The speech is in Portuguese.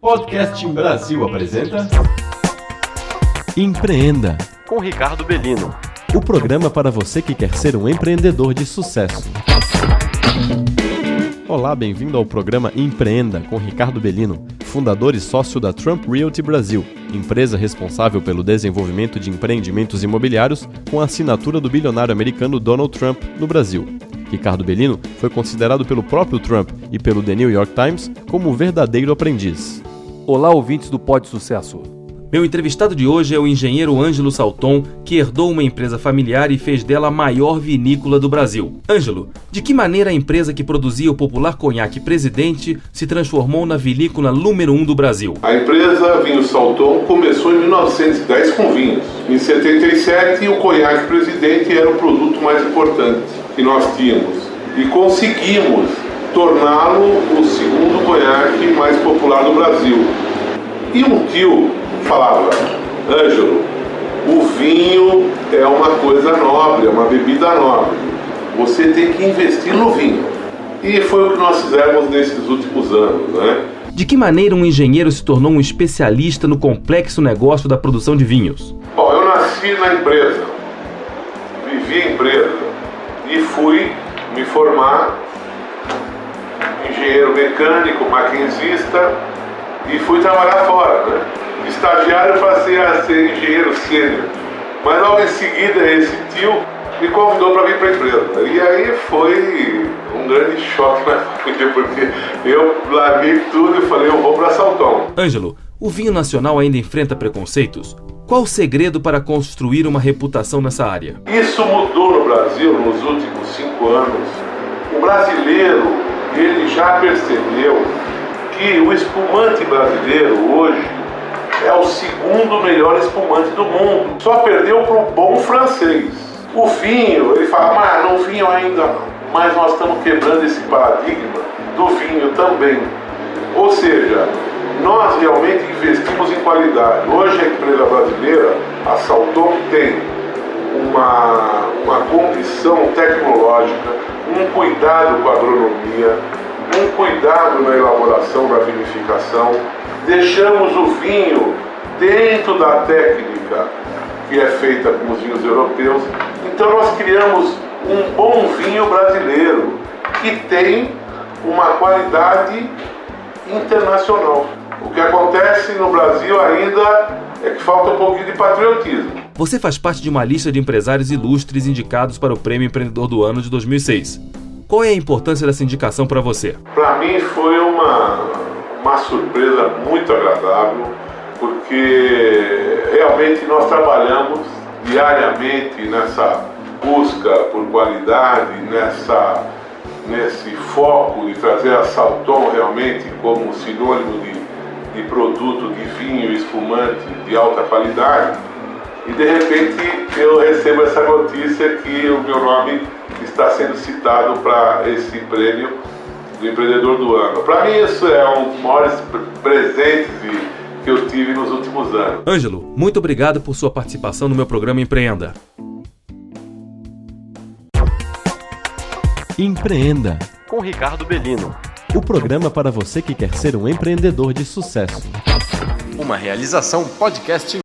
Podcast Brasil apresenta Empreenda, com Ricardo Bellino. o programa para você que quer ser um empreendedor de sucesso. Olá, bem-vindo ao programa Empreenda, com Ricardo Bellino, fundador e sócio da Trump Realty Brasil, empresa responsável pelo desenvolvimento de empreendimentos imobiliários com a assinatura do bilionário americano Donald Trump no Brasil. Ricardo Bellino foi considerado pelo próprio Trump e pelo The New York Times como um verdadeiro aprendiz. Olá, ouvintes do Pod Sucesso. Meu entrevistado de hoje é o engenheiro Ângelo Salton, que herdou uma empresa familiar e fez dela a maior vinícola do Brasil. Ângelo, de que maneira a empresa que produzia o popular conhaque Presidente se transformou na vinícola número 1 do Brasil? A empresa Vinhos Salton começou em 1910 com vinhos. Em 77, o conhaque Presidente era o produto mais importante que nós tínhamos. E conseguimos torná-lo o segundo conhaque mais popular do Brasil. E um tio falava: Ângelo, o vinho é uma coisa nobre, é uma bebida nobre. Você tem que investir no vinho. E foi o que nós fizemos nesses últimos anos, né? De que maneira um engenheiro se tornou um especialista no complexo negócio da produção de vinhos? Bom, eu nasci na empresa, vivi a empresa e fui me formar engenheiro mecânico, maquinista, e fui trabalhar fora, né? Estagiário eu passei a ser engenheiro sênior, mas logo em seguida esse tio me convidou para vir para a empresa. E aí foi um grande choque na família, porque eu larguei tudo e falei: eu vou para Salton. Ângelo, o vinho nacional ainda enfrenta preconceitos? Qual o segredo para construir uma reputação nessa área? Isso mudou no Brasil nos últimos 5 anos. O brasileiro, ele já percebeu que o espumante brasileiro hoje é o segundo melhor espumante do mundo. Só perdeu para o bom francês. O vinho, ele fala: mas no vinho ainda não. Mas nós estamos quebrando esse paradigma do vinho também. Ou seja, nós realmente investimos em qualidade. Hoje a empresa brasileira, a Salton, tem uma condição tecnológica, um cuidado com a agronomia, um cuidado na elaboração da vinificação. Deixamos o vinho dentro da técnica que é feita com os vinhos europeus. Então nós criamos um bom vinho brasileiro que tem uma qualidade internacional. O que acontece no Brasil ainda é que falta um pouquinho de patriotismo. Você faz parte de uma lista de empresários ilustres indicados para o Prêmio Empreendedor do Ano de 2006. Qual é a importância dessa indicação para você? Para mim foi uma surpresa muito agradável, porque realmente nós trabalhamos diariamente nessa busca por qualidade, nesse foco de trazer a Salton realmente como sinônimo de produto de vinho espumante de alta qualidade. E de repente eu recebo essa notícia que o meu nome está sendo citado para esse prêmio do Empreendedor do Ano. Para mim isso é um dos maiores presentes que eu tive nos últimos anos. Ângelo, muito obrigado por sua participação no meu programa Empreenda. Empreenda, Com Ricardo Bellino. o programa para você que quer ser um empreendedor de sucesso. Uma realização Podcast